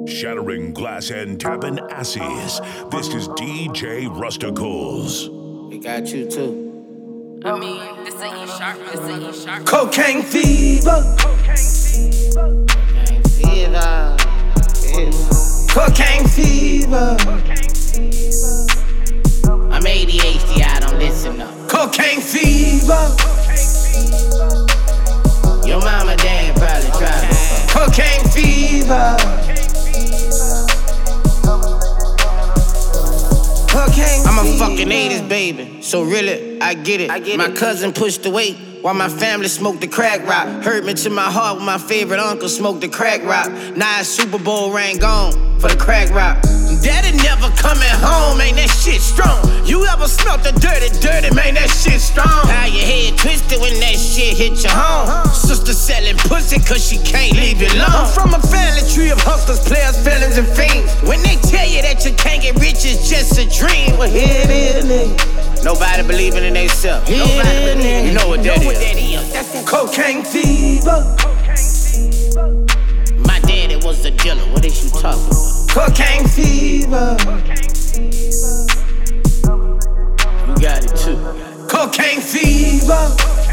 Shattering glass and tapping asses. This is DJ Rusticles. We got you too. I mean, this ain't E-sharp, this ain't E-sharp. Cocaine fever. Cocaine fever. I'm ADHD, I don't listen up. Cocaine fever. Your mama, dad probably tried to fuck. Cocaine fever. I'm a fucking 80s baby, so really, I get it. My cousin pushed the weight while my family smoked the crack rock. Hurt me to my heart when my favorite uncle smoked the crack rock. Now it's Super Bowl ring gone for the crack rock. Daddy never coming home, man, that shit strong. You ever smelt the dirty, man, that shit strong. How your head twisted when that shit hit your home. Sister selling pussy cause she can't leave it alone. I'm from a family tree of hustlers, players, felons, and fiends. When they tell you that you can't get rich, it's just a dream. Well, here it is, nigga. Nobody believing in themselves. You know what that is. That's that cocaine fever. My daddy was a dealer. What is you talking about? Cocaine fever. You got it too. Cocaine fever.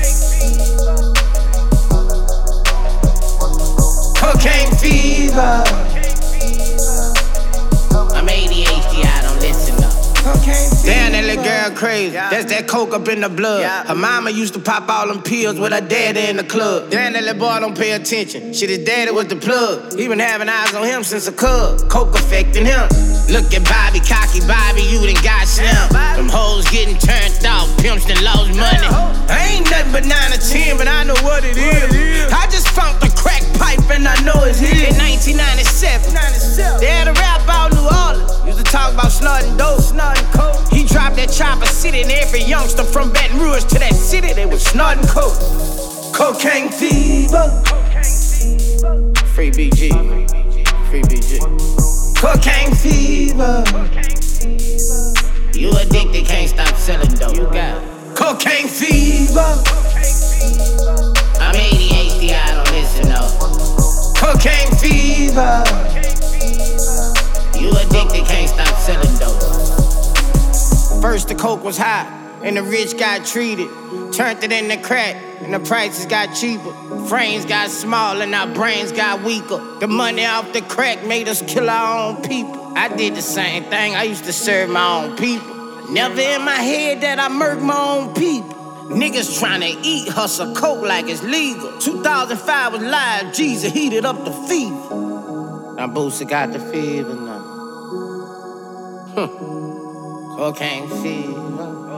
Cocaine fever. I'm ADHD, I don't listen up. Damn, that little girl crazy. That's that coke up in the blood. Her mama used to pop all them pills with her daddy in the club. Damn, that little boy don't pay attention. Shit, his daddy was the plug. He been having eyes on him since a cub. Coke affecting him. Look at Bobby, cocky Bobby, you done got slim. Them hoes getting turned off, pimps done lost money. I ain't nothing but 9 or 10, but I know what it is. I just found the crack pipe and I know it's his. In 1997, they had a rap out New Orleans. Used to talk about snorting dope, snorting coke. He dropped that chopper city and every youngster from Baton Rouge to that city, they was snorting coke. Cocaine fever. Free BG. Free BG. Cocaine fever. You addicted, can't stop selling dope. You got it. Cocaine fever. I'm ADHD, I don't listen up. Cocaine fever. You addicted, can't stop selling dope. First the coke was high, and the rich got treated. Turned it into crack, and the prices got cheaper. Frames got smaller, and our brains got weaker. The money off the crack made us kill our own people. I did the same thing, I used to serve my own people. Never in my head that I murked my own people. Niggas tryna eat, hustle coke like it's legal. 2005 was live, Jesus heated up the fever. Now Boosie got the fever now. Cocaine fever.